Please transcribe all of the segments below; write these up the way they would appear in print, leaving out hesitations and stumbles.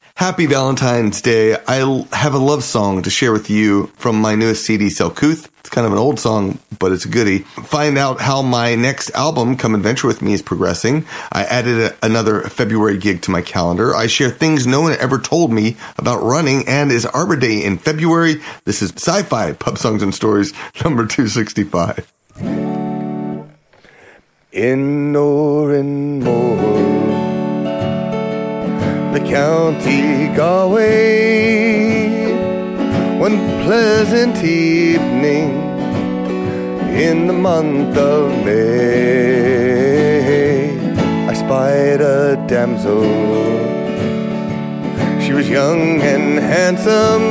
Happy Valentine's Day. I have a love song to share with you from my newest CD, Selcouth. It's kind of an old song, but it's a goodie. Find out how my next album, Come Adventure With Me, is progressing. I added another February gig to my calendar. I share things no one ever told me about running, and is Arbor Day in February. This is Sci-Fi Pub Songs and Stories, number 265. In Oranmore, the county Galway, one pleasant evening in the month of May, I spied a damsel. She was young and handsome.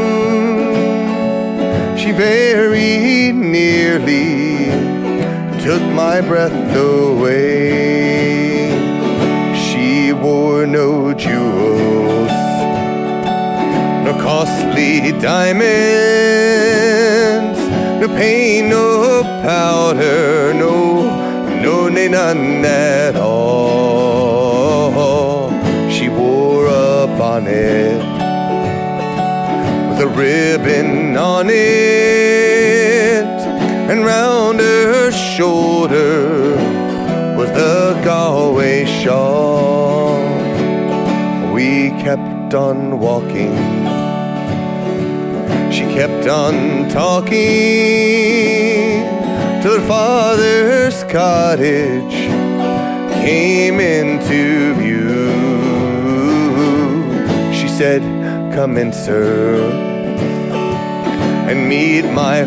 She very nearly took my breath away. She wore no jewels, no costly diamonds, no paint, no powder, nay, none at all. She wore a bonnet with a ribbon on it, and round her shoulder was the Galway shawl. We kept on walking, she kept on talking, till her father's cottage came into view. She said, "Come in, sir, and meet my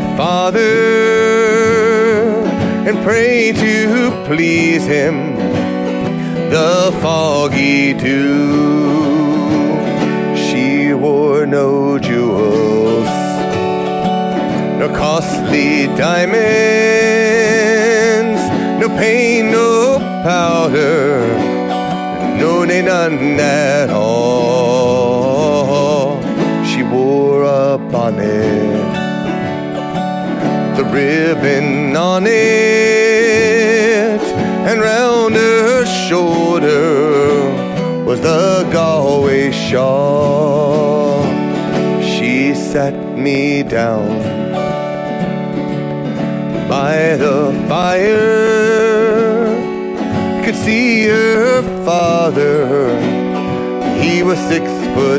father, and pray to please him the foggy dew." She wore no jewels, no costly diamonds, no paint, no powder, nay, none at all. She wore a bonnet, the ribbon on it, and round her shoulder was the Galway shawl. She sat me down by the fire, could see her father, he was 6 foot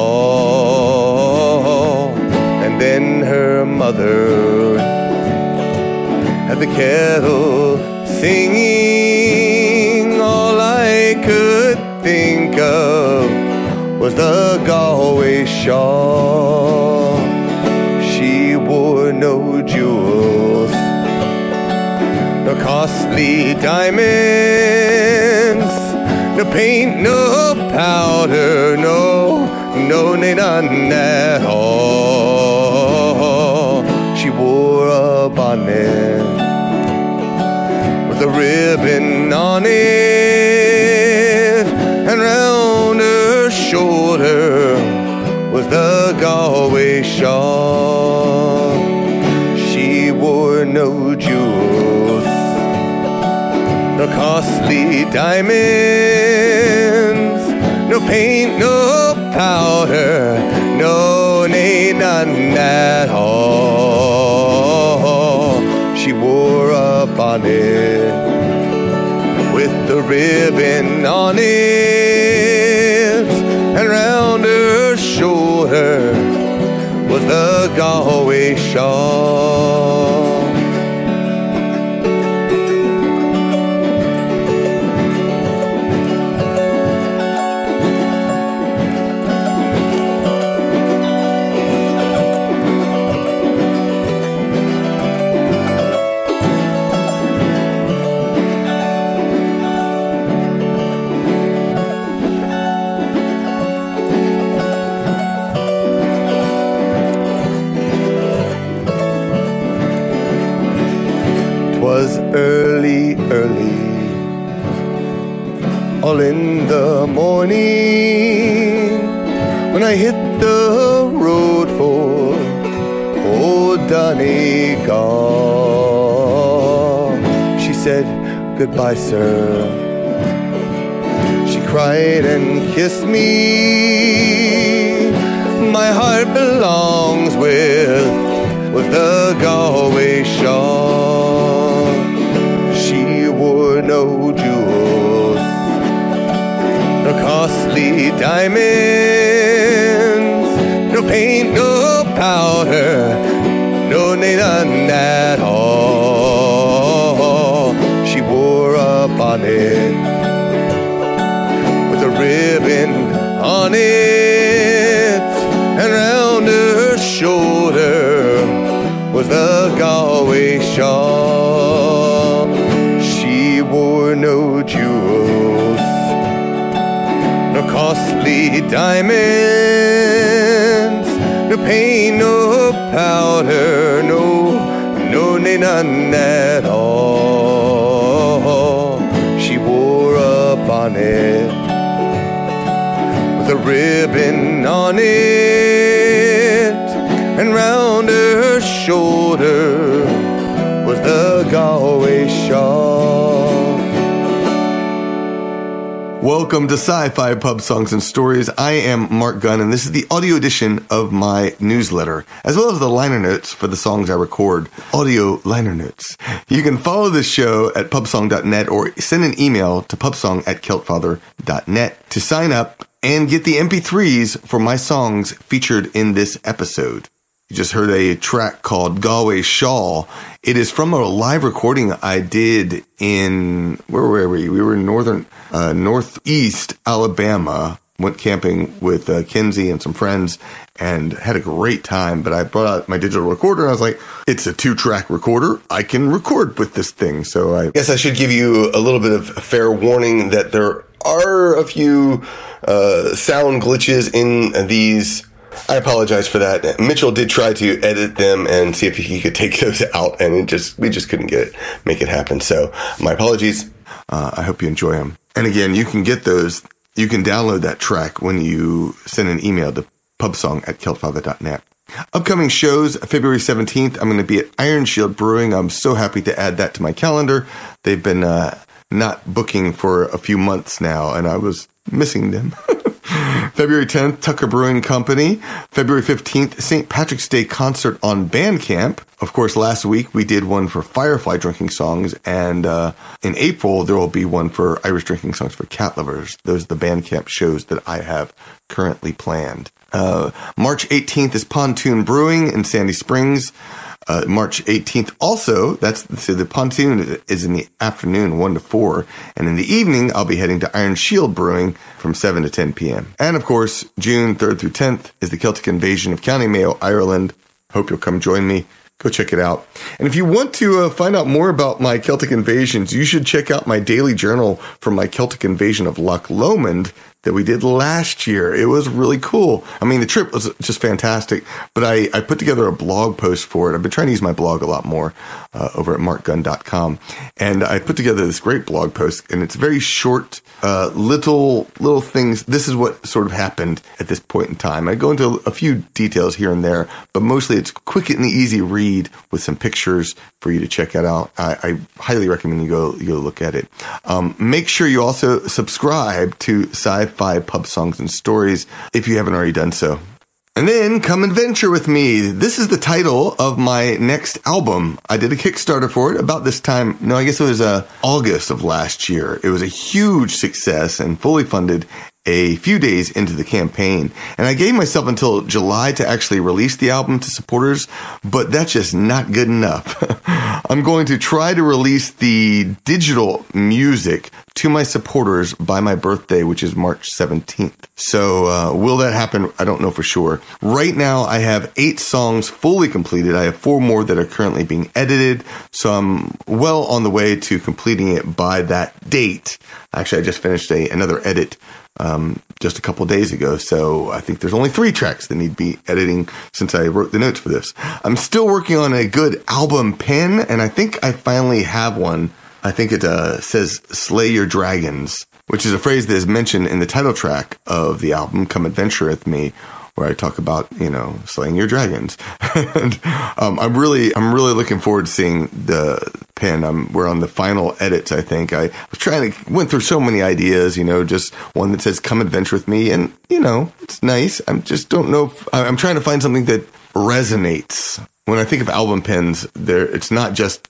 tall, and then her mother had the kettle singing. All I could think of was the Galway shawl. She wore no jewels, no costly diamonds, no paint, no powder, nay, none at all. She wore a bonnet with a ribbon on it, and round her shoulder was the Galway shawl. She wore no jewels, no costly diamonds, no paint, no powder, nay, none at all. She wore a bonnet with the ribbon on it, and round her shoulder was the Galway shawl. 'Twas early, all in the morning, when I hit the road for old Donegal. She said, "Goodbye, sir." She cried and kissed me. My heart belongs with the Galway shawl. She wore no jewels, no costly diamonds, no paint, no powder, no none at all. She wore a bonnet with a ribbon on it, and round her shoulder was the Galway shawl. She wore no jewels, no costly diamonds, no paint, no powder, none at all. She wore a bonnet with a ribbon on it, and round her shoulder was the Galway shawl. Welcome to Sci-Fi Pub Songs and Stories. I am Mark Gunn, and this is the audio edition of my newsletter, as well as the liner notes for the songs I record. Audio liner notes. You can follow this show at pubsong.net or send an email to pubsong@celtfather.net to sign up and get the MP3s for my songs featured in this episode. You just heard a track called Galway Shawl. It is from a live recording I did in, where were we? We were in northeast Alabama. Went camping with Kinsey and some friends and had a great time. But I brought out my digital recorder and I was like, it's a 2-track recorder. I can record with this thing. So I guess I should give you a little bit of fair warning that there are a few sound glitches in these. I apologize for that. Mitchell did try to edit them and see if he could take those out, and we just couldn't make it happen. So my apologies. I hope you enjoy them. And again, you can get those. You can download that track when you send an email to pubsong@celtfather.net. Upcoming shows, February 17th, I'm going to be at Iron Shield Brewing. I'm so happy to add that to my calendar. They've been not booking for a few months now, and I was missing them. February 10th, Tucker Brewing Company. February 15th, St. Patrick's Day concert on Bandcamp. Of course, last week we did one for Firefly Drinking Songs, and in April there will be one for Irish Drinking Songs for Cat Lovers. Those are the Bandcamp shows that I have currently planned. March 18th is Pontoon Brewing in Sandy Springs. March 18th also, the Pontoon is in the afternoon, 1 to 4. And in the evening, I'll be heading to Iron Shield Brewing from 7 to 10 p.m. And of course, June 3rd through 10th is the Celtic Invasion of County Mayo, Ireland. Hope you'll come join me. Go check it out. And if you want to find out more about my Celtic invasions, you should check out my daily journal from my Celtic invasion of Loch Lomond that we did last year. It was really cool. I mean, the trip was just fantastic, but I put together a blog post for it. I've been trying to use my blog a lot more over at markgunn.com. And I put together this great blog post, and it's very short, little things. This is what sort of happened at this point in time. I go into a few details here and there, but mostly it's quick and easy read with some pictures for you to check it out. I highly recommend you go look at it. Make sure you also subscribe to Sci-Fi Pub Songs and Stories if you haven't already done so. And then come adventure with me. This is the title of my next album. I did a Kickstarter for it about this time. No, I guess it was August of last year. It was a huge success and fully funded a few days into the campaign. And I gave myself until July to actually release the album to supporters, but that's just not good enough. I'm going to try to release the digital music to my supporters by my birthday, which is March 17th. So will that happen? I don't know for sure. Right now, I have 8 songs fully completed. I have 4 more that are currently being edited. So I'm well on the way to completing it by that date. Actually, I just finished another edit just a couple days ago. So I think there's only 3 tracks that need to be editing since I wrote the notes for this. I'm still working on a good album pen, and I think I finally have one. I think it says Slay Your Dragons, which is a phrase that is mentioned in the title track of the album, Come Adventure With Me, where I talk about, slaying your dragons. And I'm really looking forward to seeing the pen. We're on the final edits, I think. I was went through so many ideas, just one that says, come adventure with me. And, it's nice. I just don't know I'm trying to find something that resonates. When I think of album pens, it's not just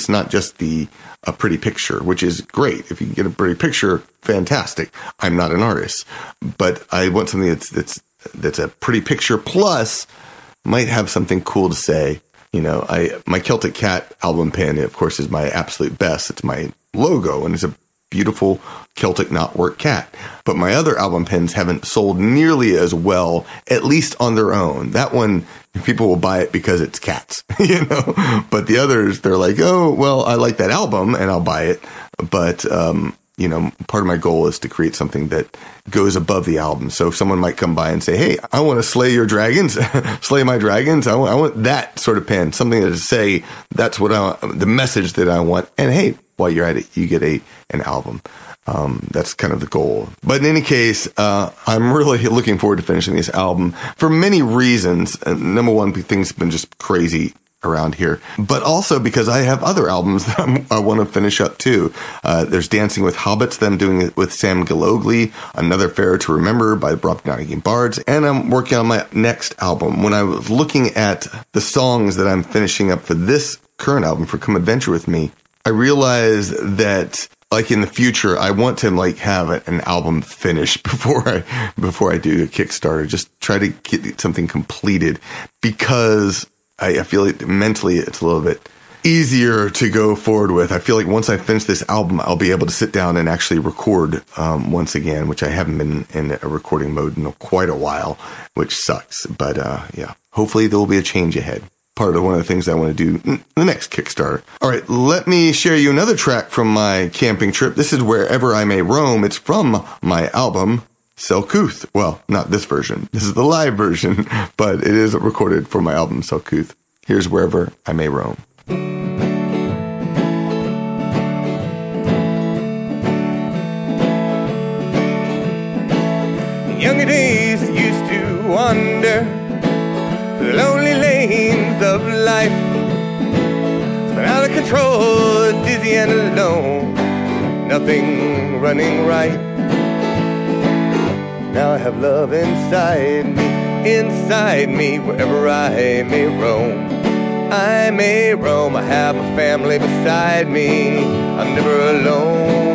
a pretty picture, which is great. If you can get a pretty picture, fantastic. I'm not an artist, but I want something that's a pretty picture plus might have something cool to say. My Celtic Cat album pen, of course, is my absolute best. It's my logo, and it's a beautiful Celtic knotwork cat. But my other album pens haven't sold nearly as well, at least on their own. That one, people will buy it because it's cats, But the others, they're like, oh, well, I like that album and I'll buy it. But, part of my goal is to create something that goes above the album. So someone might come by and say, hey, I want to slay your dragons, slay my dragons. I want that sort of pen, something to say that's the message that I want. And hey, while you're at it, you get an album. That's kind of the goal. But in any case, I'm really looking forward to finishing this album for many reasons. Number one, things have been just crazy around here, but also because I have other albums that I want to finish up too. There's Dancing with Hobbits that I'm doing it with Sam Gillogly, Another Pharaoh to Remember by Brobdingnagian Nottingham Bards, and I'm working on my next album. When I was looking at the songs that I'm finishing up for this current album, for Come Adventure With Me, I realized that in the future, I want to have an album finished before I do a Kickstarter. Just try to get something completed, because I feel like mentally it's a little bit easier to go forward with. I feel like once I finish this album, I'll be able to sit down and actually record once again, which I haven't been in a recording mode in quite a while, which sucks. But yeah, hopefully there will be a change ahead. Part of one of the things I want to do in the next Kickstarter. All right, let me share you another track from my camping trip. This is Wherever I May Roam. It's from my album, Selcouth. Well, not this version. This is the live version, but it is recorded for my album, Selcouth. Here's Wherever I May Roam. In younger days, I used to wander the lonely lanes of life, spun out of control, dizzy and alone, nothing running right. Now I have love inside me, wherever I may roam. I may roam, I have my family beside me, I'm never alone.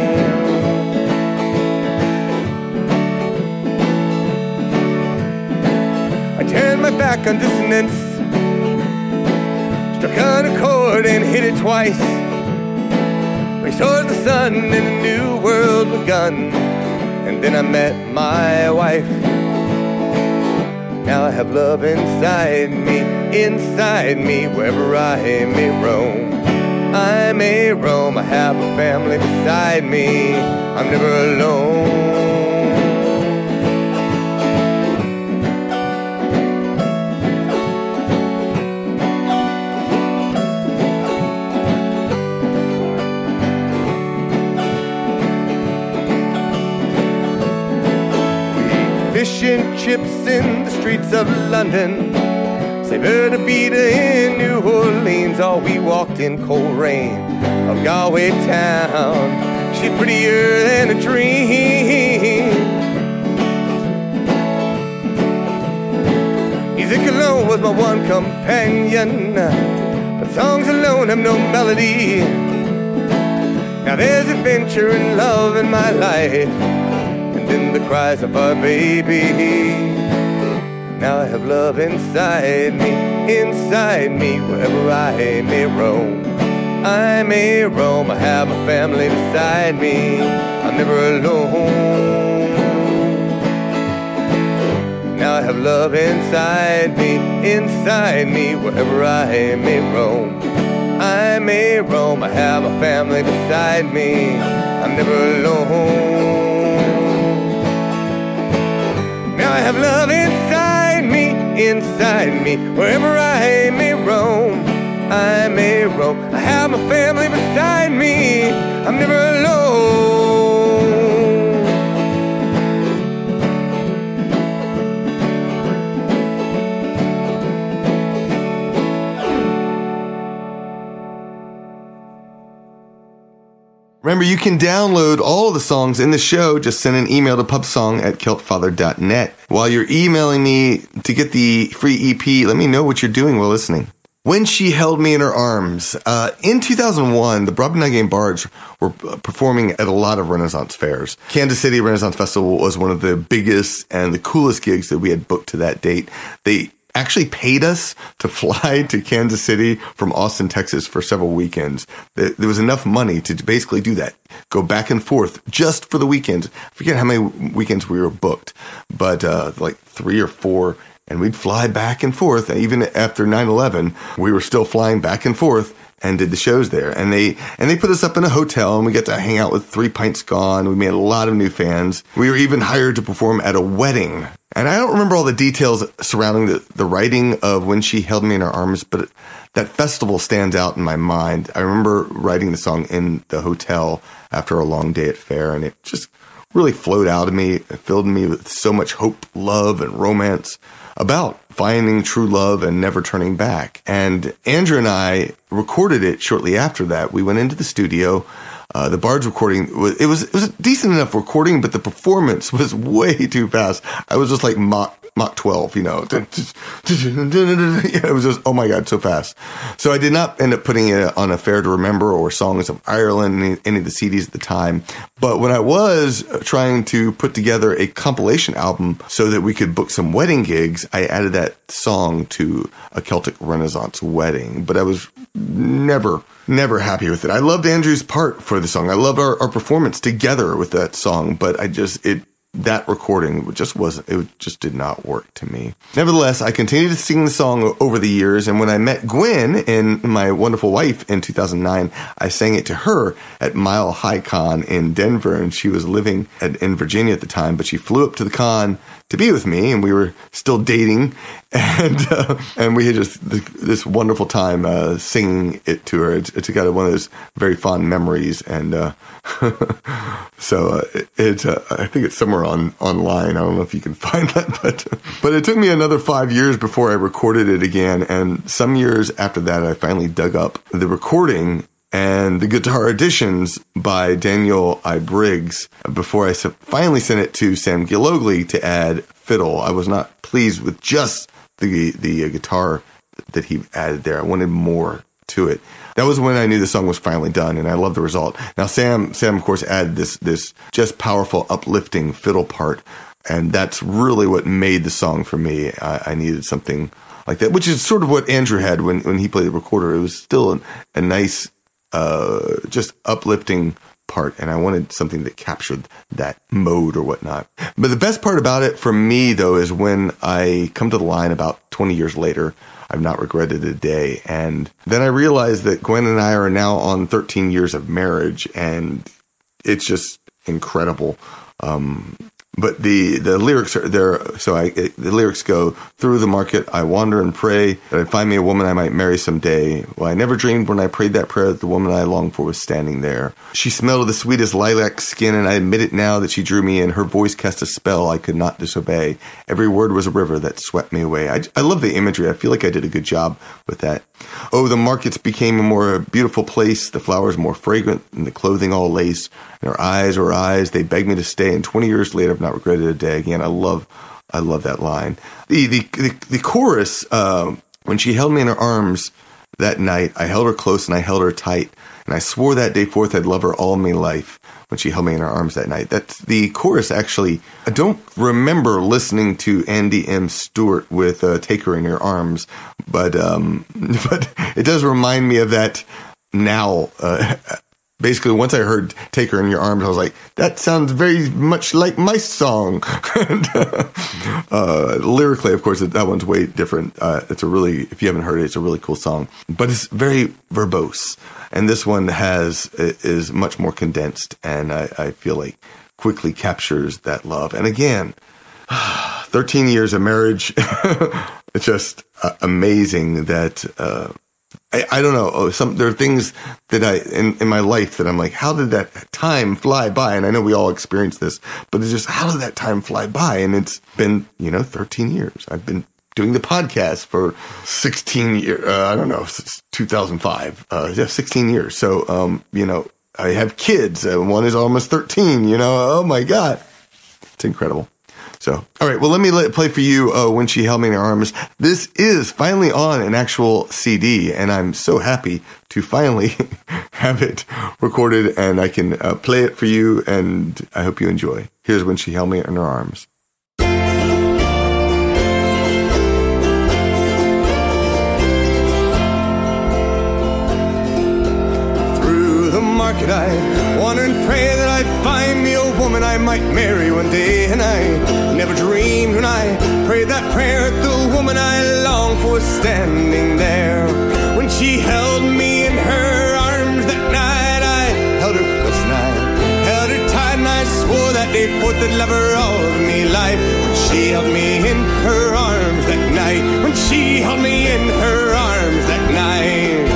I turned my back on dissonance, struck on a chord and hit it twice, raced towards the sun and a new world begun. And then I met my wife. Now I have love inside me, wherever I may roam. I may roam, I have a family beside me, I'm never alone. Fish and chips in the streets of London, savoured a beater in New Orleans. Oh, we walked in cold rain of Galway town. She's prettier than a dream. Music alone was my one companion, but songs alone have no melody. Now there's adventure and love in my life, in the cries of our baby. Now I have love inside me, wherever I may roam. I may roam, I have a family beside me, I'm never alone. Now I have love inside me, wherever I may roam. I may roam, I have a family beside me, I'm never alone. Now I have love inside me, wherever I may roam. I may roam, I have my family beside me, I'm never alone. Remember, you can download all of the songs in the show. Just send an email to pubsong@celtfather.net. While you're emailing me to get the free EP, let me know what you're doing while listening. When She Held Me in Her Arms. In 2001, the Brobdingnagian Bards were performing at a lot of Renaissance fairs. Kansas City Renaissance Festival was one of the biggest and the coolest gigs that we had booked to that date. They actually paid us to fly to Kansas City from Austin, Texas for several weekends. There was enough money to basically do that. Go back and forth just for the weekends. I forget how many weekends we were booked, but like 3 or 4. And we'd fly back and forth. Even after 9/11, we were still flying back and forth and did the shows there. And they put us up in a hotel, and we got to hang out with 3 Pints Gone. We made a lot of new fans. We were even hired to perform at a wedding. And I don't remember all the details surrounding the writing of When She Held Me in Her Arms, but that festival stands out in my mind. I remember writing the song in the hotel after a long day at fair, and it just really flowed out of me. It filled me with so much hope, love, and romance about finding true love and never turning back. And Andrew and I recorded it shortly after that. We went into the studio. The Bards recording, it was a decent enough recording, but the performance was way too fast. I was just like Mach 12, you know. It was just, oh my God, so fast. So I did not end up putting it on A Fair to Remember or Songs of Ireland, any of the CDs at the time. But when I was trying to put together a compilation album so that we could book some wedding gigs, I added that song to a Celtic Renaissance wedding. But I was never happy with it. I loved Andrew's part for the song. I loved our performance together with that song, but that recording just did not work to me. Nevertheless, I continued to sing the song over the years, and when I met Gwen and my wonderful wife in 2009, I sang it to her at Mile High Con in Denver, and she was living in Virginia at the time, but she flew up to the con to be with me, and we were still dating, and we had just this wonderful time singing it to her. It's got one of those very fond memories, and so I think it's somewhere online. I don't know if you can find that, but it took me another 5 years before I recorded it again, and some years after that, I finally dug up the recording and the guitar additions by Daniel I. Briggs before I finally sent it to Sam Gillogly to add fiddle. I was not pleased with just the guitar that he added there. I wanted more to it. That was when I knew the song was finally done, and I loved the result. Now, Sam of course, added this just powerful, uplifting fiddle part, and that's really what made the song for me. I needed something like that, which is sort of what Andrew had when he played the recorder. It was still a nice, just uplifting part, and I wanted something that captured that mode or whatnot. But the best part about it for me, though, is when I come to the line about 20 years later, I've not regretted a day. And then I realized that Gwen and I are now on 13 years of marriage, and it's just incredible. But the lyrics are there. So the lyrics go, through the market I wander and pray that I'd find me a woman I might marry someday. Well, I never dreamed when I prayed that prayer that the woman I longed for was standing there. She smelled of the sweetest lilac skin, and I admit it now that she drew me in. Her voice cast a spell I could not disobey. Every word was a river that swept me away. I love the imagery. I feel like I did a good job with that. Oh, the markets became a more beautiful place, the flowers more fragrant, and the clothing all lace. And her eyes were eyes, they begged me to stay, and 20 years later I've not regretted a day. Again, I love that line. The chorus, when she held me in her arms that night, I held her close and I held her tight, and I swore that day forth I'd love her all my life. When she held me in her arms that night. That's the chorus, actually. I don't remember listening to Andy M. Stewart with Take Her in Your Arms, but it does remind me of that now. Basically, once I heard Take Her in Your Arms, I was like, that sounds very much like my song. Lyrically, of course, that one's way different. It's if you haven't heard it, it's a really cool song. But it's very verbose. And this one is much more condensed, and I feel like quickly captures that love. And again, 13 years of marriage, it's just amazing that I don't know. There are things that in my life that I'm like, how did that time fly by? And I know we all experience this, but it's just, how did that time fly by? And it's been, 13 years. I've been doing the podcast for 16 years. I don't know, since 2005. 16 years. So, I have kids. One is almost 13, you know. Oh my God. It's incredible. So, all right. Well, let me play for you When She Held Me in Her Arms. This is finally on an actual CD, and I'm so happy to finally have it recorded, and I can play it for you, and I hope you enjoy. Here's When She Held Me in Her Arms. Through the market I wander and pray that I'd find me a woman I might marry one day, and I never dreamed when I prayed that prayer that the woman I long for was standing there. When she held me in her arms that night, I held her close and I held her tight, and I swore that day forth that love her all of me life. When she held me in her arms that night, when she held me in her arms that night.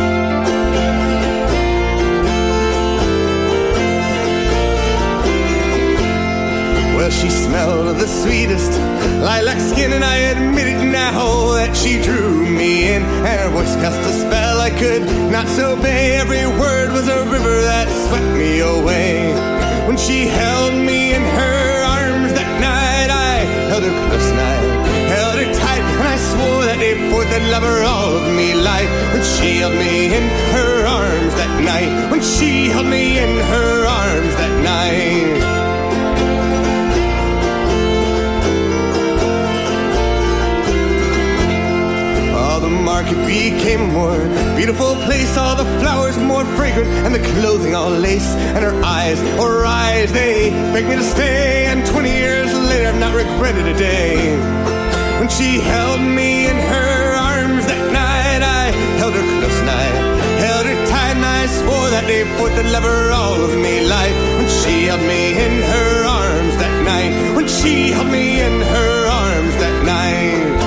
Well, she smelled the sweetest lilac skin, and I admit it now that she drew me in, and her voice cast a spell I could not disobey. Every word was a river that swept me away. When she held me in her arms that night, I held her close and I held her tight, and I swore that day forth that love her all of me life. When she held me in her arms that night, when she held me in her arms that night. The market became a more beautiful place, all the flowers more fragrant and the clothing all lace, and her eyes, they begged me to stay, and 20 years later I've not regretted a day. When she held me in her arms that night, I held her close and I held her tight, and I swore that day forth that love her all of me life. When she held me in her arms that night, when she held me in her arms that night.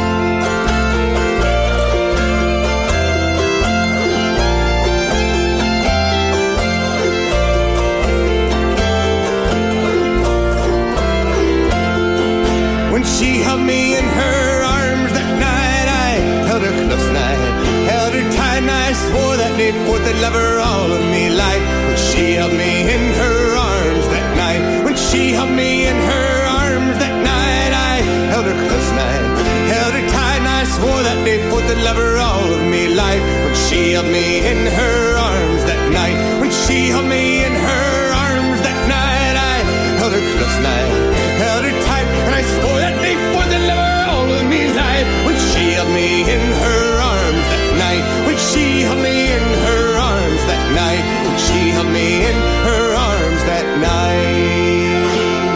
She held me in her arms that night, I held her close and I held her tight, and I swore that day forth that love her all of me life. When she held me in her arms that night, when she held me in her arms that night, I held her close and I held her tight, and I swore that day forth that love her all of me life. When she held me in her arms that night, when she held me in her arms that night, I held her close and I held her tight, and I swore that day forth that love her all of me life. When she held me in her arms that night, when she held me in her arms that night, when she held me in her arms that night.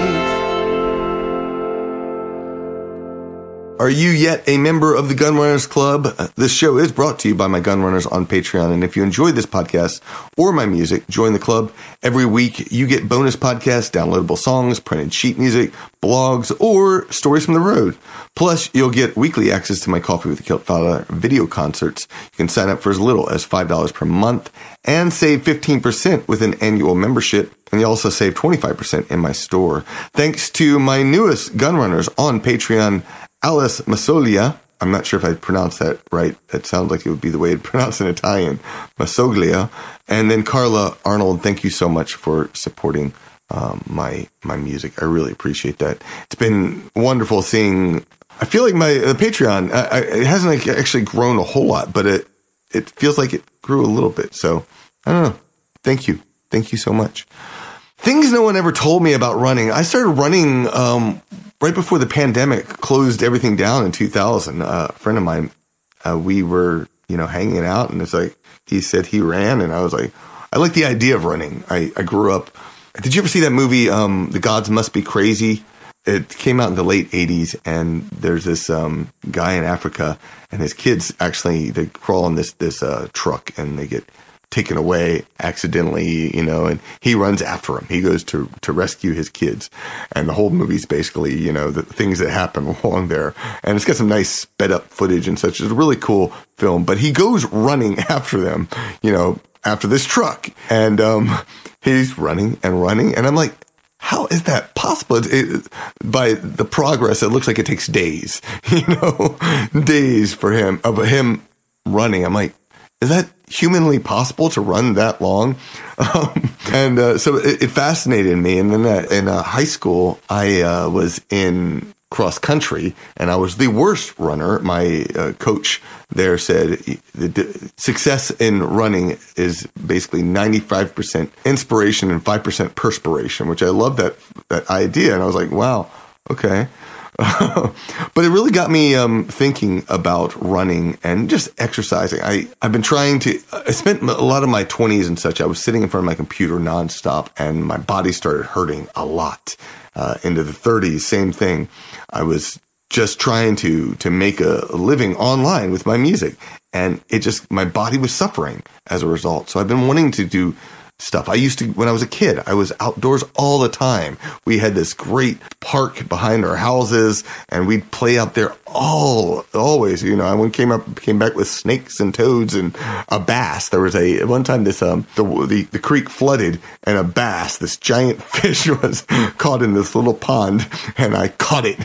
Are you yet a member of the Gunrunners Club? This show is brought to you by my Gunrunners on Patreon. And if you enjoy this podcast or my music, join the club. Every week, you get bonus podcasts, downloadable songs, printed sheet music, blogs, or stories from the road. Plus, you'll get weekly access to my Coffee with the Kilt Fowler video concerts. You can sign up for as little as $5 per month and save 15% with an annual membership. And you also save 25% in my store. Thanks to my newest Gunrunners on Patreon, Alice Masoglia. I'm not sure if I pronounced that right. That sounds like it would be the way it's pronounced in Italian. Masoglia. And then Carla Arnold, thank you so much for supporting my music. I really appreciate that. It's been wonderful seeing. I feel like the Patreon, it hasn't actually grown a whole lot, but it feels like it grew a little bit. So I don't know. Thank you. Thank you so much. Things no one ever told me about running. I started running right before the pandemic closed everything down in 2000. A friend of mine, we were, hanging out, and it's like, he said he ran, and I was like, I like the idea of running. I grew up. Did you ever see that movie, The Gods Must Be Crazy? It came out in the late 80s, and there's this guy in Africa, and his kids they crawl on this truck, and they get taken away accidentally, and he runs after him. He goes to rescue his kids. And the whole movie's basically, the things that happen along there. And it's got some nice sped up footage and such. It's a really cool film, but he goes running after them, after this truck. And, he's running. And I'm like, how is that possible? By the progress, it looks like it takes days, days for him, of him running. I'm like, is that humanly possible to run that long? So it fascinated me. And then in high school, I was in cross country, and I was the worst runner. My coach there said the success in running is basically 95% inspiration and 5% perspiration, which I love that idea. And I was like, wow, okay. But it really got me thinking about running and just exercising. I've been trying to, I spent a lot of my 20s and such, I was sitting in front of my computer nonstop, and my body started hurting a lot. Into the 30s, same thing. I was just trying to make a living online with my music, and my body was suffering as a result. So I've been wanting to do stuff. When I was a kid, I was outdoors all the time. We had this great park behind our houses, and we'd play out there always. I came back with snakes and toads and a bass. There was one time the creek flooded, and a bass, this giant fish, was caught in this little pond, and I caught it.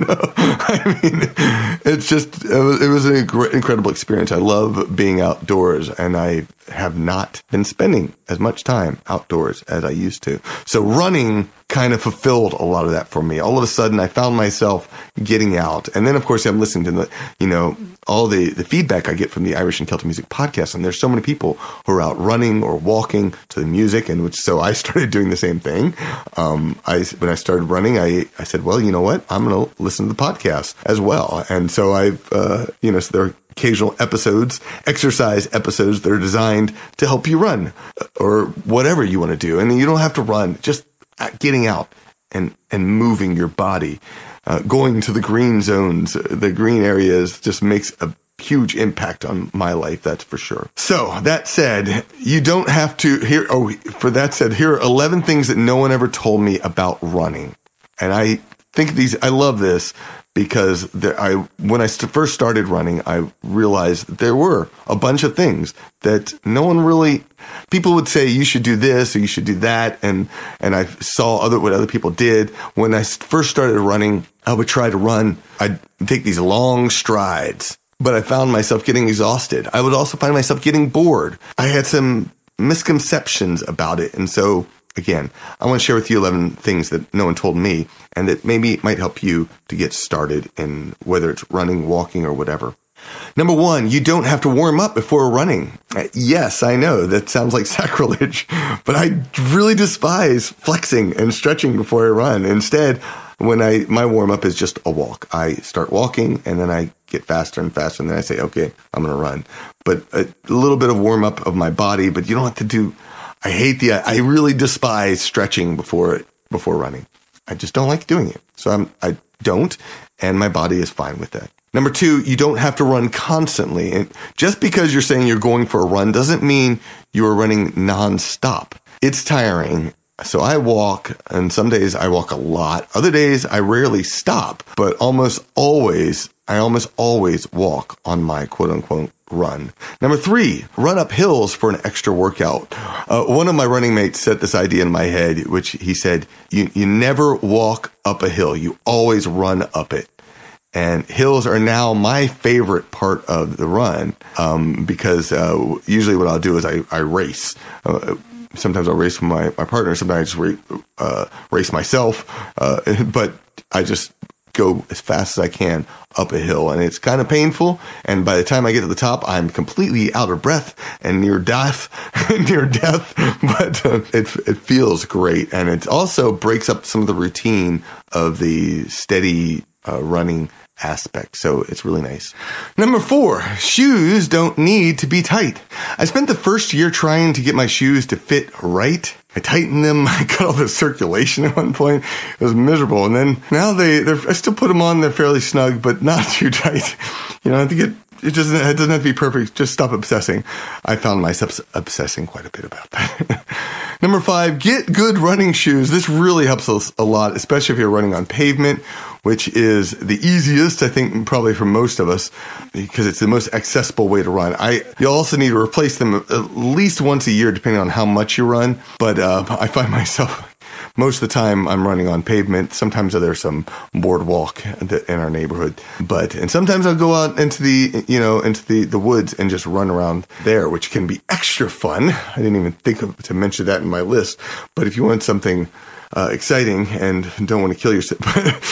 I mean, it was an incredible experience. I love being outdoors, and I have not been spending as much time outdoors as I used to. So running kind of fulfilled a lot of that for me. All of a sudden, I found myself getting out. And then, of course, I'm listening to all the feedback I get from the Irish and Celtic Music podcast. And there's so many people who are out running or walking to the music. So I started doing the same thing. When I started running, I said, well, you know what? I'm going to listen to the podcast as well. And so so there are occasional exercise episodes that are designed to help you run or whatever you want to do. And you don't have to run, just getting out and moving your body, going to the green zones, the green areas just makes a huge impact on my life. That's for sure. So that said, you don't have to here are 11 things that no one ever told me about running. And I think I love this, because when I first started running, I realized that there were a bunch of things that people would say, you should do this or you should do that. And I saw what other people did. When I first started running, I would try to run. I'd take these long strides, but I found myself getting exhausted. I would also find myself getting bored. I had some misconceptions about it. And so, again, I want to share with you 11 things that no one told me, and that maybe might help you to get started in whether it's running, walking, or whatever. Number 1, you don't have to warm up before running. Yes, I know that sounds like sacrilege, but I really despise flexing and stretching before I run. Instead, my warm up is just a walk. I start walking, and then I get faster and faster, and then I say, okay, I'm going to run. But a little bit of warm up of my body, but you don't have to do. I really despise stretching before running. I just don't like doing it. So I don't, and my body is fine with that. Number 2, you don't have to run constantly. And just because you're saying you're going for a run doesn't mean you're running nonstop. It's tiring. So I walk, and some days I walk a lot. Other days I rarely stop, but I almost always walk on my quote unquote run. Number 3, run up hills for an extra workout. One of my running mates set this idea in my head, which he said, you never walk up a hill. You always run up it. And hills are now my favorite part of the run, because usually what I'll do is I race. Sometimes I'll race with my partner. Sometimes I just race myself. But I just go as fast as I can up a hill, and it's kind of painful. And by the time I get to the top, I'm completely out of breath and near death. But it feels great, and it also breaks up some of the routine of the steady running aspect. So it's really nice. Number 4, shoes don't need to be tight. I spent the first year trying to get my shoes to fit right. I tightened them. I cut all the circulation at one point. It was miserable. And then now I still put them on. They're fairly snug, but not too tight. I think it doesn't have to be perfect. Just stop obsessing. I found myself obsessing quite a bit about that. Number 5, get good running shoes. This really helps us a lot, especially if you're running on pavement, which is the easiest, I think, probably for most of us, because it's the most accessible way to run. You also need to replace them at least once a year, depending on how much you run. But I find myself most of the time I'm running on pavement. Sometimes there's some boardwalk in our neighborhood, and sometimes I'll go out into the woods and just run around there, which can be extra fun. I didn't even think to mention that in my list, but if you want something exciting and don't want to kill yourself,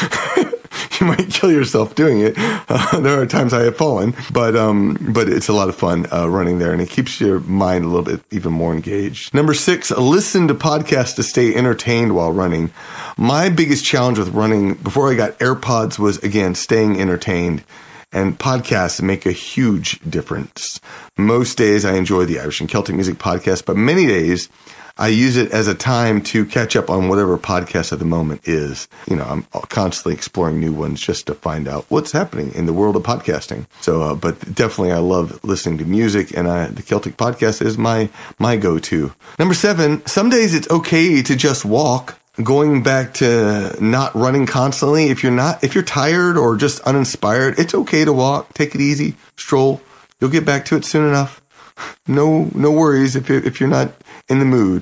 you might kill yourself doing it. There are times I have fallen, but it's a lot of fun running there, and it keeps your mind a little bit even more engaged. Number 6, listen to podcasts to stay entertained while running. My biggest challenge with running before I got AirPods was, again, staying entertained. And podcasts make a huge difference. Most days I enjoy the Irish and Celtic Music podcast, but many days I use it as a time to catch up on whatever podcast at the moment is. I'm constantly exploring new ones just to find out what's happening in the world of podcasting. So, but definitely I love listening to music, and the Celtic podcast is my go-to. Number 7, some days it's okay to just walk. Going back to not running constantly. If you're tired or just uninspired, it's okay to walk. Take it easy. Stroll. You'll get back to it soon enough. No worries if you're not in the mood.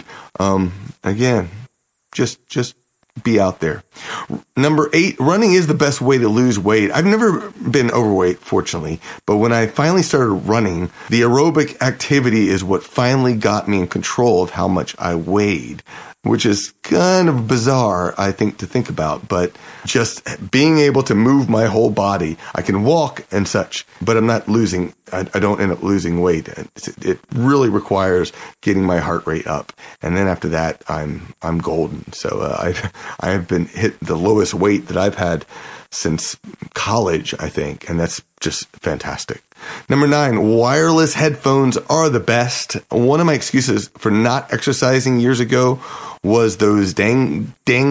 Again, just be out there. Number 8, running is the best way to lose weight. I've never been overweight, fortunately, but when I finally started running, the aerobic activity is what finally got me in control of how much I weighed, which is kind of bizarre, I think, to think about, but just being able to move my whole body. I can walk and such, but I'm not losing, I don't end up losing weight. It really requires getting my heart rate up. And then after that, I'm golden. So I have been hit the lowest weight that I've had since college, I think, and that's just fantastic. Number 9, wireless headphones are the best. One of my excuses for not exercising years ago was those dangly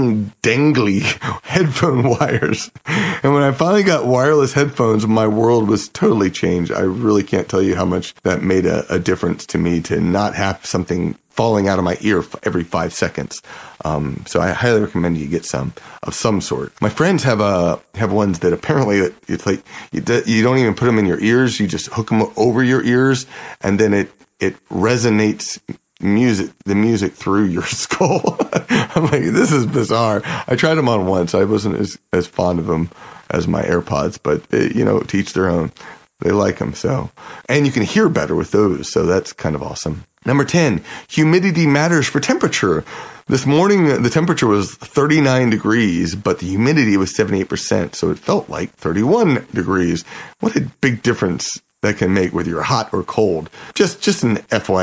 headphone wires. And when I finally got wireless headphones, my world was totally changed. I really can't tell you how much that made a difference to me, to not have something falling out of my ear every 5 seconds. So I highly recommend you get some of some sort. My friends have ones that apparently it's like you don't even put them in your ears. You just hook them over your ears, and then it resonates the music through your skull. I'm like, this is bizarre. I tried them on once. I wasn't as fond of them as my AirPods, but to each their own. They like them. So, and you can hear better with those. So that's kind of awesome. Number 10, humidity matters for temperature. This morning, the temperature was 39 degrees, but the humidity was 78%. So it felt like 31 degrees. What a big difference that can make whether you're hot or cold. Just an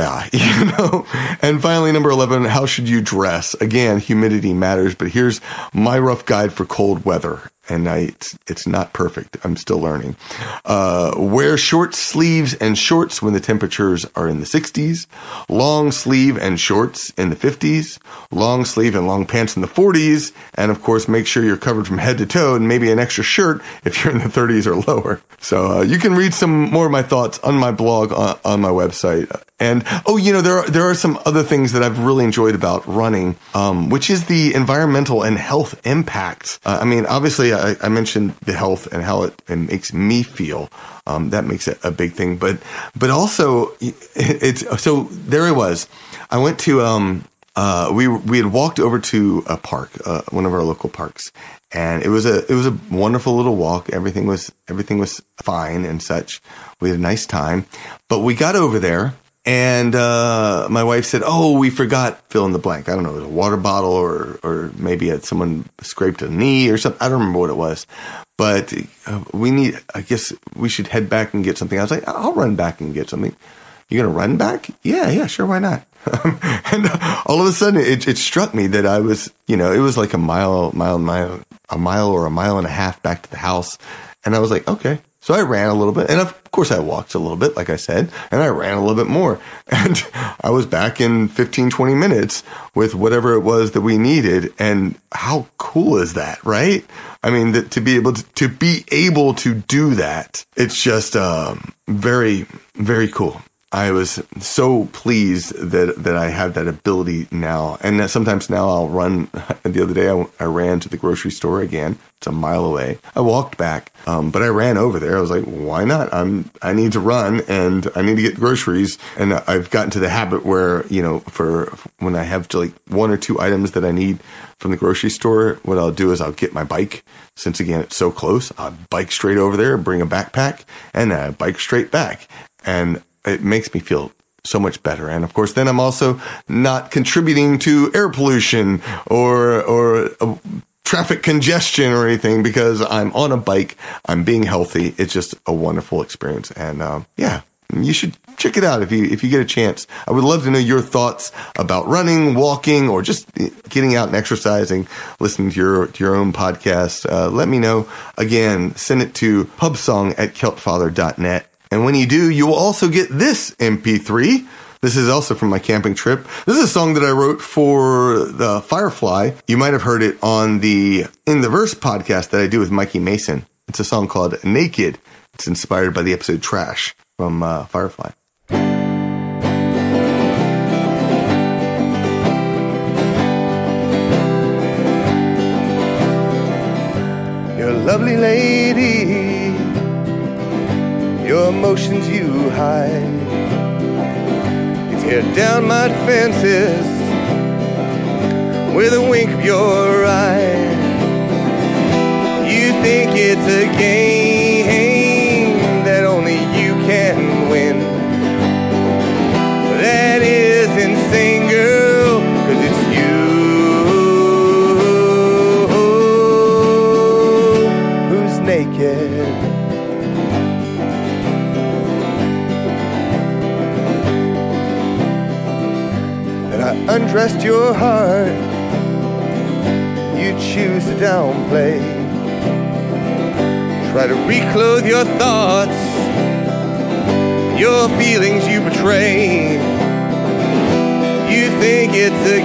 FYI, And finally, number 11, how should you dress? Again, humidity matters, but here's my rough guide for cold weather. And it's not perfect. I'm still learning. Wear short sleeves and shorts when the temperatures are in the 60s. Long sleeve and shorts in the 50s. Long sleeve and long pants in the 40s. And of course, make sure you're covered from head to toe, and maybe an extra shirt if you're in the 30s or lower. So you can read some more of my thoughts on my blog on my website. And there are some other things that I've really enjoyed about running, which is the environmental and health impacts. Obviously, I mentioned the health and how it makes me feel. That makes it a big thing. But also, so there I was. I went to we had walked over to a park, one of our local parks, and it was a wonderful little walk. Everything was fine and such. We had a nice time, but we got over there. And my wife said, "Oh, we forgot fill in the blank. I don't know, it was a water bottle or maybe someone scraped a knee or something. I don't remember what it was. But I guess we should head back and get something." I was like, "I'll run back and get something." "You're going to run back?" Yeah, sure, why not? And all of a sudden it struck me that I was, it was like a mile or a mile and a half back to the house. And I was like, okay. So I ran a little bit, and of course I walked a little bit, like I said, and I ran a little bit more. And I was back in 15, 20 minutes with whatever it was that we needed. And how cool is that, right? I mean, to be able to do that, it's just very, very cool. I was so pleased that I have that ability now. And that sometimes now I'll run. The other day I ran to the grocery store again. It's a mile away. I walked back, but I ran over there. I was like, why not? I need to run and I need to get groceries. And I've gotten to the habit where, for when I have like one or two items that I need from the grocery store, what I'll do is I'll get my bike. Since again, it's so close, I'll bike straight over there, bring a backpack, and I bike straight back. And it makes me feel so much better. And of course, then I'm also not contributing to air pollution or traffic congestion or anything because I'm on a bike. I'm being healthy. It's just a wonderful experience. And you should check it out if you get a chance. I would love to know your thoughts about running, walking, or just getting out and exercising, listening to your own podcast. Let me know. Again, send it to pubsong@keltfather.net. And when you do, you will also get this MP3. This is also from my camping trip. This is a song that I wrote for the Firefly. You might have heard it on the In the Verse podcast that I do with Mikey Mason. It's a song called Naked. It's inspired by the episode Trash from Firefly. You're a lovely lady, your emotions you hide. You tear down my defenses with a wink of your eye. You think it's a game that only you can win. That is insane, girl, 'cause it's you who's naked. And I undressed your heart, you choose to downplay. Try to reclothe your thoughts, your feelings you betray. You think it's a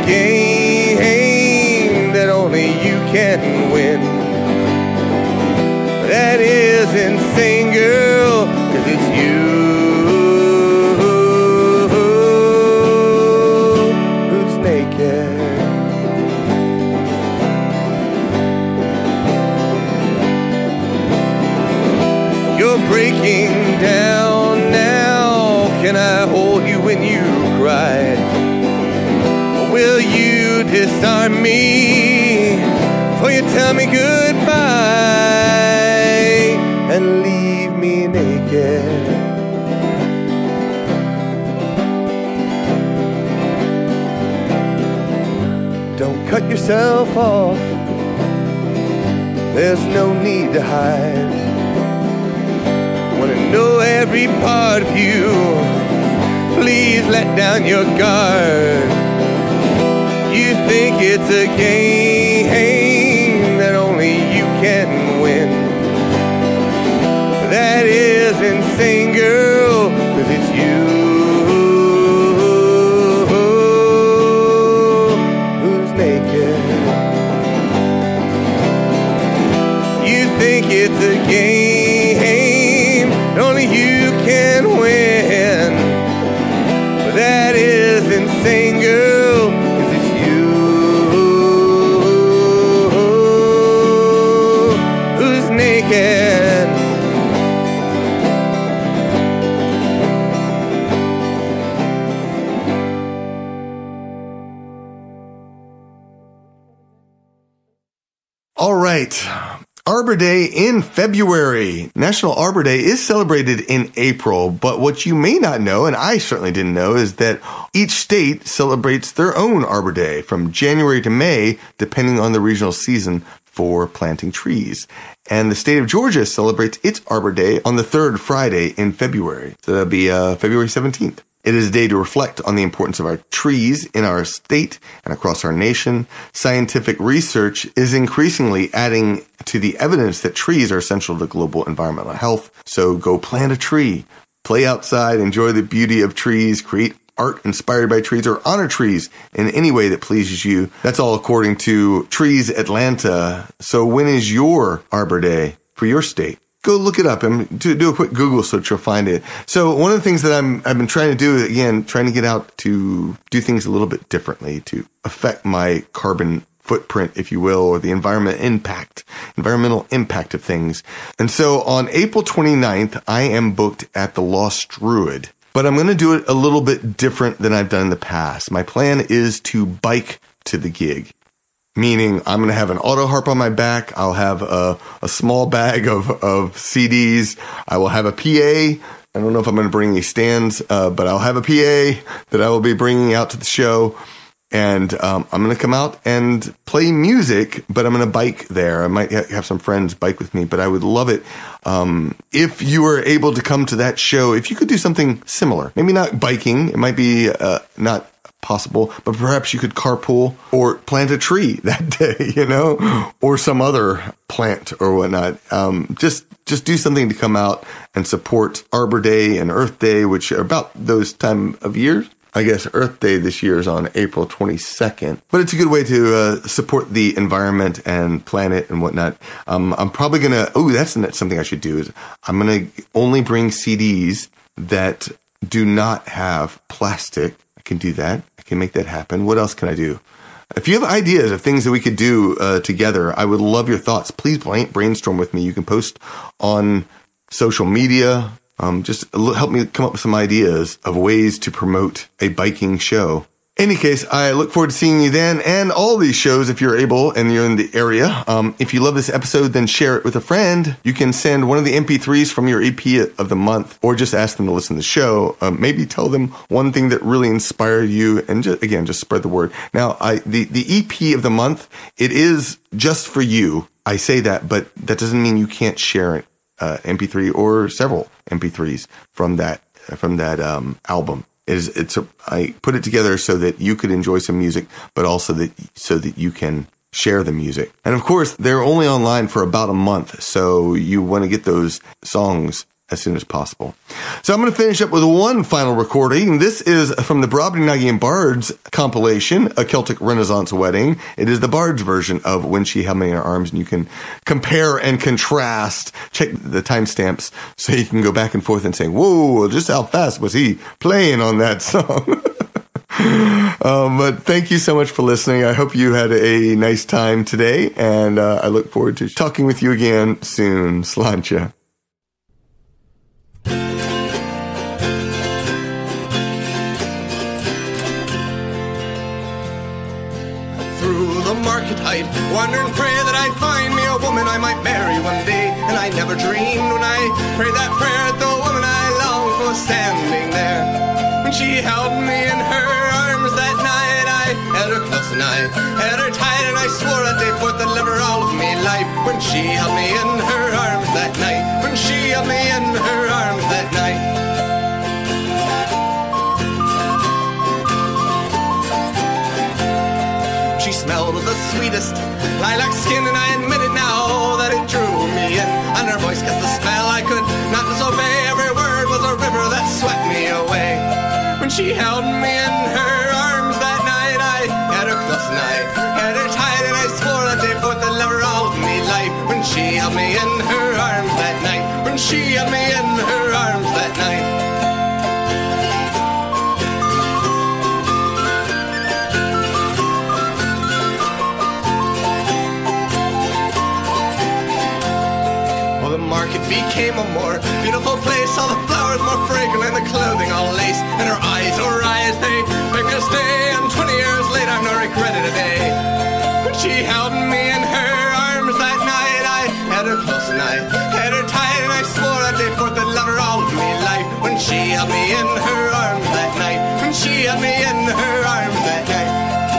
game that only you can win. That is insane, girl, 'cause it's you who's naked. You're breaking down now. Can I hold you when you cry? Or will you disarm me before you tell me goodbye and leave me naked? Don't cut yourself off. There's no need to hide. Wanna know every part of you. Please let down your guard. You think it's a game that only you can win. That is insane, girl, 'cause it's you who's naked. You think it's a game only you can win. But that is insane, girl, 'cause it's you who's naked. All right. Arbor Day in February. National Arbor Day is celebrated in April, but what you may not know, and I certainly didn't know, is that each state celebrates their own Arbor Day from January to May, depending on the regional season for planting trees. And the state of Georgia celebrates its Arbor Day on the third Friday in February. So that'll be February 17th. It is a day to reflect on the importance of our trees in our state and across our nation. Scientific research is increasingly adding to the evidence that trees are essential to global environmental health. So go plant a tree, play outside, enjoy the beauty of trees, create art inspired by trees, or honor trees in any way that pleases you. That's all according to Trees Atlanta. So when is your Arbor Day for your state? go look it up and do a quick Google search. You'll find it. So one of the things that I've been trying to do, again, trying to get out to do things a little bit differently to affect my carbon footprint, if you will, or the environmental impact of things. And so on April 29th, I am booked at the Lost Druid, but I'm going to do it a little bit different than I've done in the past. My plan is to bike to the gig, meaning I'm going to have an auto harp on my back. I'll have a small bag of CDs. I will have a PA. I don't know if I'm going to bring any stands, but I'll have a PA that I will be bringing out to the show. And I'm going to come out and play music, but I'm going to bike there. I might have some friends bike with me, but I would love it if you were able to come to that show, if you could do something similar. Maybe not biking. It might be not possible, but perhaps you could carpool or plant a tree that day, you know, or some other plant or whatnot. Just do something to come out and support Arbor Day and Earth Day, which are about those time of years. I guess Earth Day this year is on April 22nd, but it's a good way to support the environment and planet and whatnot. I'm probably going to, that's something I should do, is I'm going to only bring CDs that do not have plastic. I can do that. I can make that happen. What else can I do? If you have ideas of things that we could do together, I would love your thoughts. Please brainstorm with me. You can post on social media. Just help me come up with some ideas of ways to promote a biking show. Any case, I look forward to seeing you then and all these shows if you're able and you're in the area. If you love this episode, then share it with a friend. You can send one of the MP3s from your EP of the month or just ask them to listen to the show. Maybe tell them one thing that really inspired you and just spread the word. Now, the EP of the month, it is just for you. I say that, but that doesn't mean you can't share it. MP3 or several MP3s from that album. I put it together so that you could enjoy some music, but also so that you can share the music. And of course, they're only online for about a month, so you want to get those songs as soon as possible. So I'm going to finish up with one final recording. This is from the Brobdingnagian Bards compilation, A Celtic Renaissance Wedding. It is the Bards version of When She Held Me in Her Arms, and you can compare and contrast, check the timestamps so you can go back and forth and say, whoa, just how fast was he playing on that song? But thank you so much for listening. I hope you had a nice time today, and I look forward to talking with you again soon. Sláinte. Market height, wonder and pray that I'd find me a woman I might marry one day. And I never dreamed when I prayed that prayer that the woman I longed for was standing there. When she held me in her arms that night, I held her close and I held her tight, and I swore that day forth to love her all of me life. When she held me in her arms that night, when she held me in her arms that night. She smelled of the sweetest lilac skin, and I admit it now that it drew me in. And her voice cast a spell I could not disobey. Every word was a river that swept me away. When she held me in her arms that night, I had her close and I had her tight, and I swore that day forth to love her all of me life. When she held me in her arms that night, when she held me in her arms that night. Market became a more beautiful place, all the flowers more fragrant and the clothing all lace, and her eyes, they make us stay, and 20 years later I've no regret of a day. When she held me in her arms that night, I had her close and I had her tight, and I swore that day forth to love her all of me life. When she held me in her arms that night, when she held me in her arms that night.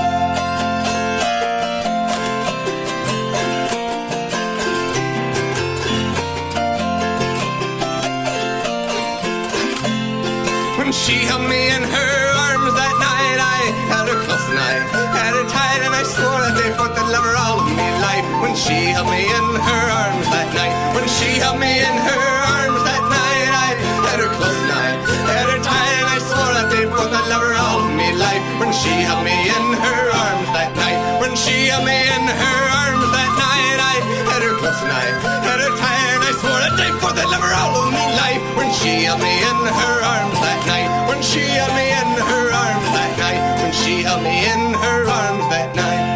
When she held me in her arms that night, I held her close and I had her tight, and I swore that day forth to love her all of me life. When she held me in her arms that night, when she held me in her arms that night, I had her close and I had her tight, and I swore that day forth to love her all of me life. When she held me in her arms that night, when she held me in her arms that night, I had her close and I had her tight, and I swore a day for the lover all of me life. When she held me in her arms that night. When she held me in her arms that night. When she held me in her arms that night.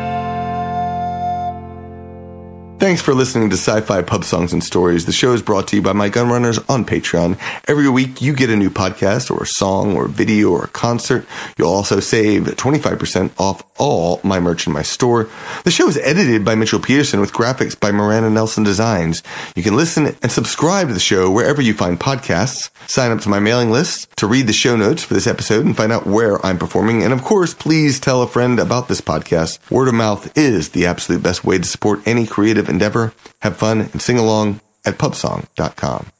Thanks for listening to Sci-Fi Pub Songs and Stories. The show is brought to you by my Gunrunners on Patreon. Every week you get a new podcast or a song or a video or a concert. You'll also save 25% off all my merch in my store. The show is edited by Mitchell Peterson with graphics by Miranda Nelson Designs. You can listen and subscribe to the show wherever you find podcasts. Sign up to my mailing list to read the show notes for this episode and find out where I'm performing. And of course, please tell a friend about this podcast. Word of mouth is the absolute best way to support any creative endeavor. Have fun and sing along at pubsong.com.